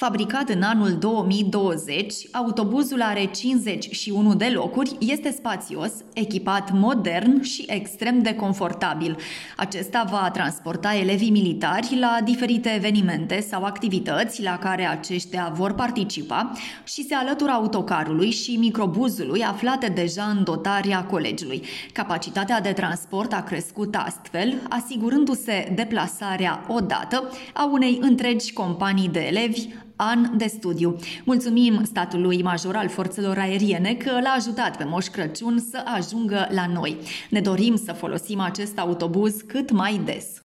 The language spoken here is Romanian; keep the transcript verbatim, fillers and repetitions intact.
Fabricat în anul două mii douăzeci, autobuzul are cincizeci și unu de locuri, este spațios, echipat modern și extrem de confortabil. Acesta va transporta elevii militari la diferite evenimente sau activități la care aceștia vor participa și se alătură autocarului și microbuzului aflate deja în dotarea colegiului. Capacitatea de transport a crescut astfel, asigurându-se deplasarea odată a unei întregi companii de elevi an de studiu. Mulțumim statului major al forțelor aeriene că l-a ajutat pe Moș Crăciun să ajungă la noi. Ne dorim să folosim acest autobuz cât mai des.